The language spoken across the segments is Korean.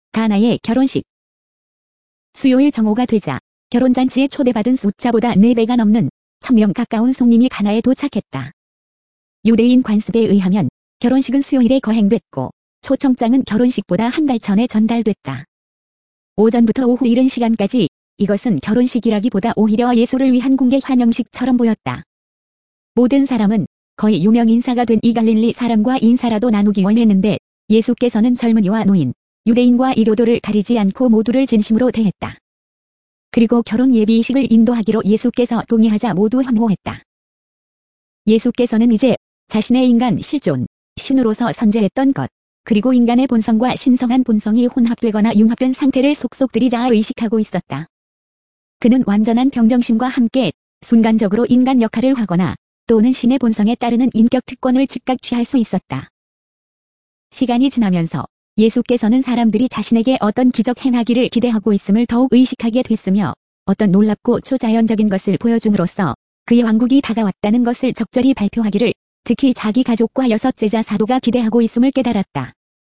가나의 결혼식. 수요일 정오가 되자 결혼잔치에 초대받은 숫자보다 4배가 넘는 1000명 가까운 손님이 가나에 도착했다. 유대인 관습에 의하면 결혼식은 수요일에 거행됐고 초청장은 결혼식보다 한 달 전에 전달됐다. 오전부터 오후 이른 시간까지 이것은 결혼식이라기보다 오히려 예수를 위한 공개 환영식처럼 보였다. 모든 사람은 거의 유명 인사가 된 이 갈릴리 사람과 인사라도 나누기 원했는데 예수께서는 젊은이와 노인, 유대인과 이교도를 가리지 않고 모두를 진심으로 대했다. 그리고 결혼 예비이식을 인도하기로 예수께서 동의하자 모두 환호했다. 예수께서는 이제 자신의 인간 실존, 신으로서 선재했던 것, 그리고 인간의 본성과 신성한 본성이 혼합되거나 융합된 상태를 속속들이 자아 의식하고 있었다. 그는 완전한 평정심과 함께 순간적으로 인간 역할을 하거나 또는 신의 본성에 따르는 인격 특권을 즉각 취할 수 있었다. 시간이 지나면서 예수께서는 사람들이 자신에게 어떤 기적 행하기를 기대하고 있음을 더욱 의식하게 됐으며 어떤 놀랍고 초자연적인 것을 보여줌으로써 그의 왕국이 다가왔다는 것을 적절히 발표하기를 특히 자기 가족과 6 제자 사도가 기대하고 있음을 깨달았다.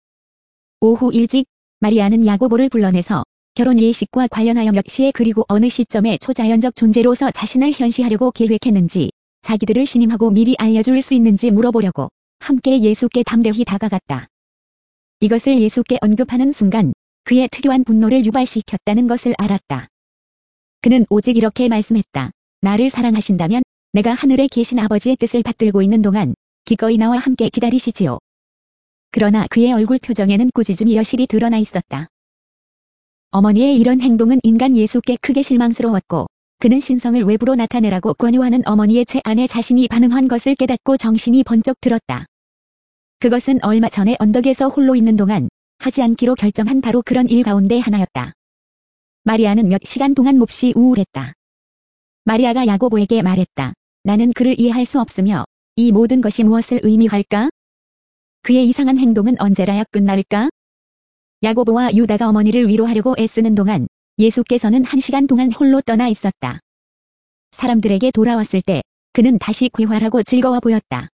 오후 일찍 마리아는 야고보를 불러내서 결혼 예식과 관련하여 몇 시에 그리고 어느 시점에 초자연적 존재로서 자신을 현시하려고 계획했는지 자기들을 신임하고 미리 알려줄 수 있는지 물어보려고 함께 예수께 담대히 다가갔다. 이것을 예수께 언급하는 순간 그의 특유한 분노를 유발시켰다는 것을 알았다. 그는 오직 이렇게 말씀했다. 나를 사랑하신다면 내가 하늘에 계신 아버지의 뜻을 받들고 있는 동안 기꺼이 나와 함께 기다리시지요. 그러나 그의 얼굴 표정에는 꾸짖음이 여실히 드러나 있었다. 어머니의 이런 행동은 인간 예수께 크게 실망스러웠고 그는 신성을 외부로 나타내라고 권유하는 어머니의 제안에 자신이 반응한 것을 깨닫고 정신이 번쩍 들었다. 그것은 얼마 전에 언덕에서 홀로 있는 동안 하지 않기로 결정한 바로 그런 일 가운데 하나였다. 마리아는 몇 시간 동안 몹시 우울했다. 마리아가 야고보에게 말했다. 나는 그를 이해할 수 없으며 이 모든 것이 무엇을 의미할까? 그의 이상한 행동은 언제라야 끝날까? 야고보와 유다가 어머니를 위로하려고 애쓰는 동안 예수께서는 1시간 동안 홀로 떠나 있었다. 사람들에게 돌아왔을 때 그는 다시 귀활하고 즐거워 보였다.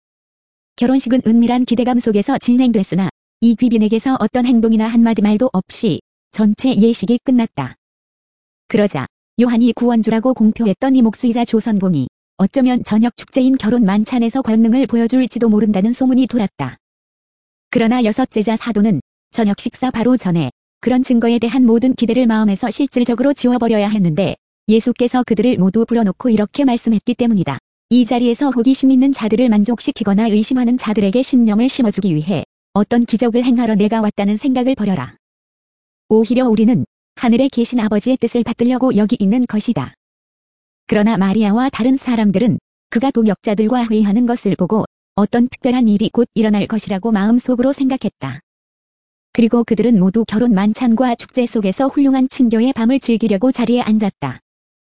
결혼식은 은밀한 기대감 속에서 진행됐으나 이 귀빈에게서 어떤 행동이나 한마디 말도 없이 전체 예식이 끝났다. 그러자 요한이 구원주라고 공표했던 이 목수이자 조선공이 어쩌면 저녁 축제인 결혼 만찬에서 권능을 보여줄지도 모른다는 소문이 돌았다. 그러나 6 제자 사도는 저녁 식사 바로 전에 그런 증거에 대한 모든 기대를 마음에서 실질적으로 지워버려야 했는데 예수께서 그들을 모두 불러놓고 이렇게 말씀했기 때문이다. 이 자리에서 호기심 있는 자들을 만족시키거나 의심하는 자들에게 신념을 심어주기 위해 어떤 기적을 행하러 내가 왔다는 생각을 버려라. 오히려 우리는 하늘에 계신 아버지의 뜻을 받들려고 여기 있는 것이다. 그러나 마리아와 다른 사람들은 그가 동역자들과 회의하는 것을 보고 어떤 특별한 일이 곧 일어날 것이라고 마음속으로 생각했다. 그리고 그들은 모두 결혼 만찬과 축제 속에서 훌륭한 친교의 밤을 즐기려고 자리에 앉았다.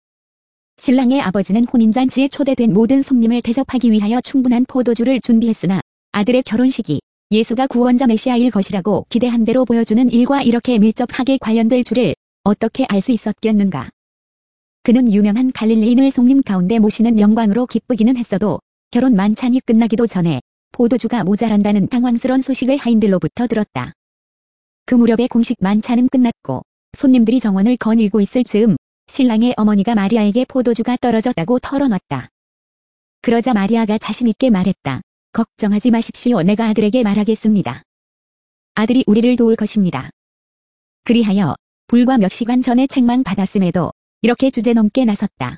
신랑의 아버지는 혼인잔치에 초대된 모든 손님을 대접하기 위하여 충분한 포도주를 준비했으나 아들의 결혼식이 예수가 구원자 메시아일 것이라고 기대한 대로 보여주는 일과 이렇게 밀접하게 관련될 줄을 어떻게 알 수 있었겠는가. 그는 유명한 갈릴리인을 손님 가운데 모시는 영광으로 기쁘기는 했어도 결혼 만찬이 끝나기도 전에 포도주가 모자란다는 당황스러운 소식을 하인들로부터 들었다. 그 무렵에 공식 만찬은 끝났고 손님들이 정원을 거닐고 있을 즈음 신랑의 어머니가 마리아에게 포도주가 떨어졌다고 털어놨다. 그러자 마리아가 자신있게 말했다. 걱정하지 마십시오. 내가 아들에게 말하겠습니다. 아들이 우리를 도울 것입니다. 그리하여 불과 몇 시간 전에 책망받았음에도 이렇게 주제넘게 나섰다.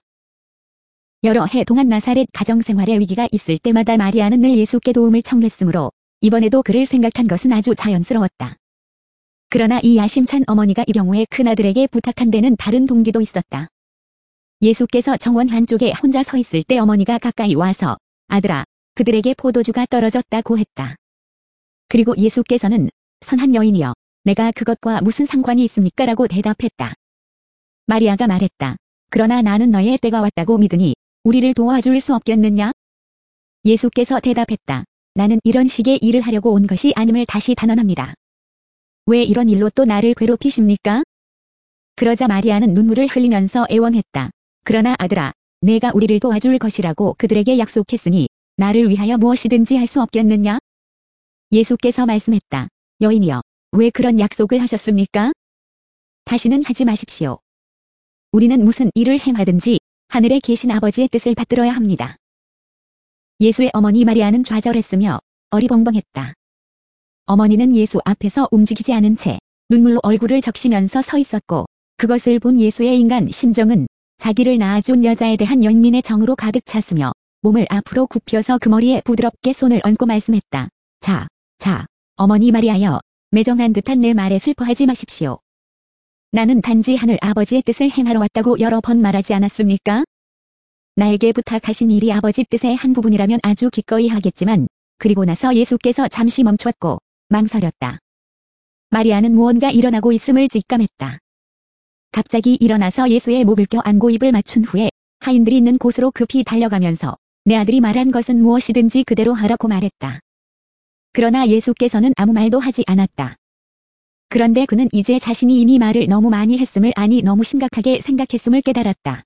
여러 해 동안 나사렛 가정생활에 위기가 있을 때마다 마리아는 늘 예수께 도움을 청했으므로 이번에도 그를 생각한 것은 아주 자연스러웠다. 그러나 이 야심찬 어머니가 이 경우에 큰아들에게 부탁한 데는 다른 동기도 있었다. 예수께서 정원 한쪽에 혼자 서 있을 때 어머니가 가까이 와서 아들아, 그들에게 포도주가 떨어졌다고 했다. 그리고 예수께서는 선한 여인이여, 내가 그것과 무슨 상관이 있습니까? 라고 대답했다. 마리아가 말했다. 그러나 나는 너의 때가 왔다고 믿으니 우리를 도와줄 수 없겠느냐? 예수께서 대답했다. 나는 이런 식의 일을 하려고 온 것이 아님을 다시 단언합니다. 왜 이런 일로 또 나를 괴롭히십니까? 그러자 마리아는 눈물을 흘리면서 애원했다. 그러나 아들아, 내가 우리를 도와줄 것이라고 그들에게 약속했으니 나를 위하여 무엇이든지 할 수 없겠느냐? 예수께서 말씀했다. 여인이여, 왜 그런 약속을 하셨습니까? 다시는 하지 마십시오. 우리는 무슨 일을 행하든지 하늘에 계신 아버지의 뜻을 받들어야 합니다. 예수의 어머니 마리아는 좌절했으며 어리벙벙했다. 어머니는 예수 앞에서 움직이지 않은 채 눈물로 얼굴을 적시면서 서 있었고, 그것을 본 예수의 인간 심정은 자기를 낳아준 여자에 대한 연민의 정으로 가득 찼으며 몸을 앞으로 굽혀서 그 머리에 부드럽게 손을 얹고 말씀했다. 자, 어머니 마리아여, 매정한 듯한 내 말에 슬퍼하지 마십시오. 나는 단지 하늘 아버지의 뜻을 행하러 왔다고 여러 번 말하지 않았습니까? 나에게 부탁하신 일이 아버지 뜻의 한 부분이라면 아주 기꺼이 하겠지만, 그리고 나서 예수께서 잠시 멈췄고 망설였다. 마리아는 무언가 일어나고 있음을 직감했다. 갑자기 일어나서 예수의 목을 껴안고 입을 맞춘 후에 하인들이 있는 곳으로 급히 달려가면서 내 아들이 말한 것은 무엇이든지 그대로 하라고 말했다. 그러나 예수께서는 아무 말도 하지 않았다. 그런데 그는 이제 자신이 이미 말을 너무 많이 했음을 아니 너무 심각하게 생각했음을 깨달았다.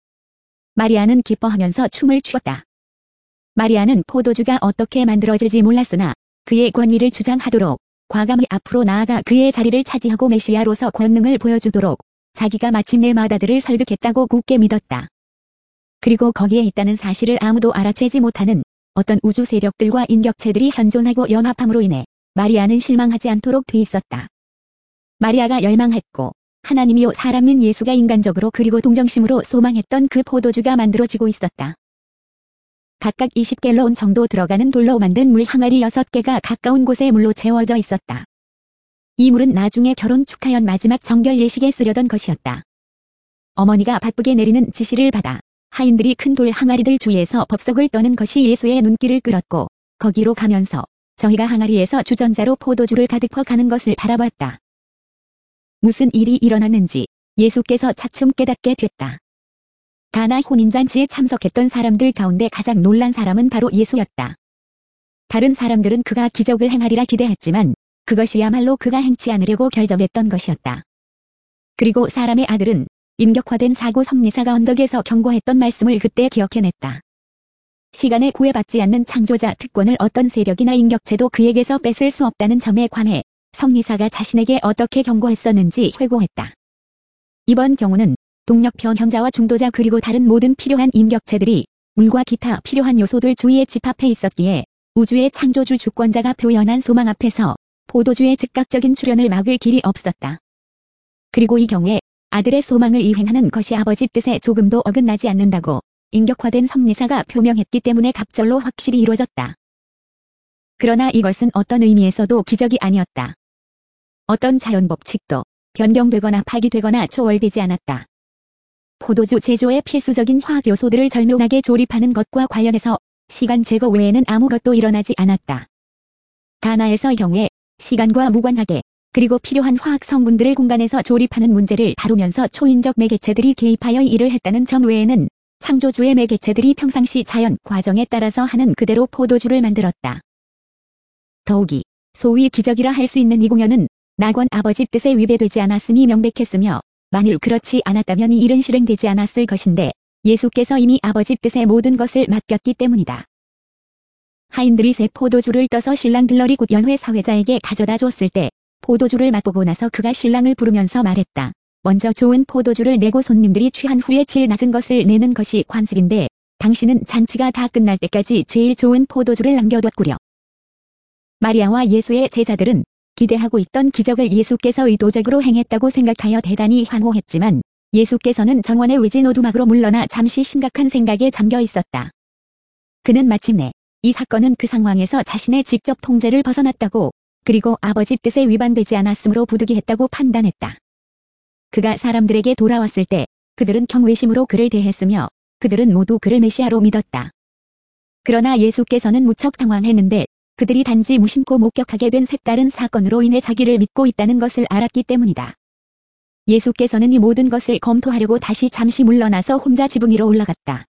마리아는 기뻐하면서 춤을 추었다. 마리아는 포도주가 어떻게 만들어질지 몰랐으나 그의 권위를 주장하도록 과감히 앞으로 나아가 그의 자리를 차지하고 메시아로서 권능을 보여주도록 자기가 마침내 마다들을 설득했다고 굳게 믿었다. 그리고 거기에 있다는 사실을 아무도 알아채지 못하는 어떤 우주 세력들과 인격체들이 현존하고 연합함으로 인해 마리아는 실망하지 않도록 돼 있었다. 마리아가 열망했고 하나님이요 사람인 예수가 인간적으로 그리고 동정심으로 소망했던 그 포도주가 만들어지고 있었다. 각각 20갤런 정도 들어가는 돌로 만든 물 항아리 6개가 가까운 곳에 물로 채워져 있었다. 이 물은 나중에 결혼 축하연 마지막 정결 예식에 쓰려던 것이었다. 어머니가 바쁘게 내리는 지시를 받아 하인들이 큰 돌 항아리들 주위에서 법석을 떠는 것이 예수의 눈길을 끌었고 거기로 가면서 저희가 항아리에서 주전자로 포도주를 가득 퍼가는 것을 바라봤다. 무슨 일이 일어났는지 예수께서 차츰 깨닫게 됐다. 가나 혼인잔치에 참석했던 사람들 가운데 가장 놀란 사람은 바로 예수였다. 다른 사람들은 그가 기적을 행하리라 기대했지만 그것이야말로 그가 행치 않으려고 결정했던 것이었다. 그리고 사람의 아들은 인격화된 사고 섭리사가 언덕에서 경고했던 말씀을 그때 기억해냈다. 시간에 구애받지 않는 창조자 특권을 어떤 세력이나 인격체도 그에게서 뺏을 수 없다는 점에 관해 섭리사가 자신에게 어떻게 경고했었는지 회고했다. 이번 경우는 동력 변형자와 중도자 그리고 다른 모든 필요한 인격체들이 물과 기타 필요한 요소들 주위에 집합해 있었기에 우주의 창조주 주권자가 표현한 소망 앞에서 포도주의 즉각적인 출현을 막을 길이 없었다. 그리고 이 경우에 아들의 소망을 이행하는 것이 아버지 뜻에 조금도 어긋나지 않는다고 인격화된 섭리사가 표명했기 때문에 갑절로 확실히 이루어졌다. 그러나 이것은 어떤 의미에서도 기적이 아니었다. 어떤 자연법칙도 변경되거나 파기되거나 초월되지 않았다. 포도주 제조에 필수적인 화학 요소들을 절묘하게 조립하는 것과 관련해서 시간 제거 외에는 아무것도 일어나지 않았다. 가나에서의 경우에 시간과 무관하게 그리고 필요한 화학 성분들을 공간에서 조립하는 문제를 다루면서 초인적 매개체들이 개입하여 일을 했다는 점 외에는 창조주의 매개체들이 평상시 자연 과정에 따라서 하는 그대로 포도주를 만들었다. 더욱이 소위 기적이라 할 수 있는 이 공연은 낙원 아버지 뜻에 위배되지 않았음이 명백했으며 만일 그렇지 않았다면 이 일은 실행되지 않았을 것인데 예수께서 이미 아버지 뜻에 모든 것을 맡겼기 때문이다. 하인들이 새 포도주를 떠서 신랑 들러리 곧 연회 사회자에게 가져다 줬을 때 포도주를 맛보고 나서 그가 신랑을 부르면서 말했다. 먼저 좋은 포도주를 내고 손님들이 취한 후에 질 낮은 것을 내는 것이 관습인데 당신은 잔치가 다 끝날 때까지 제일 좋은 포도주를 남겨뒀구려. 마리아와 예수의 제자들은 기대하고 있던 기적을 예수께서 의도적으로 행했다고 생각하여 대단히 환호했지만 예수께서는 정원의 외진 오두막으로 물러나 잠시 심각한 생각에 잠겨 있었다. 그는 마침내 이 사건은 그 상황에서 자신의 직접 통제를 벗어났다고 그리고 아버지 뜻에 위반되지 않았으므로 부득이했다고 판단했다. 그가 사람들에게 돌아왔을 때 그들은 경외심으로 그를 대했으며 그들은 모두 그를 메시아로 믿었다. 그러나 예수께서는 무척 당황했는데 그들이 단지 무심코 목격하게 된 색다른 사건으로 인해 자기를 믿고 있다는 것을 알았기 때문이다. 예수께서는 이 모든 것을 검토하려고 다시 잠시 물러나서 혼자 지붕 위로 올라갔다.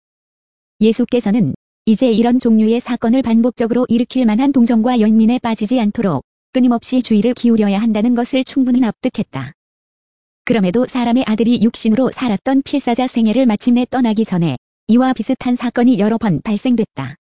예수께서는 이제 이런 종류의 사건을 반복적으로 일으킬 만한 동정과 연민에 빠지지 않도록 끊임없이 주의를 기울여야 한다는 것을 충분히 납득했다. 그럼에도 사람의 아들이 육신으로 살았던 필사자 생애를 마침내 떠나기 전에 이와 비슷한 사건이 여러 번 발생됐다.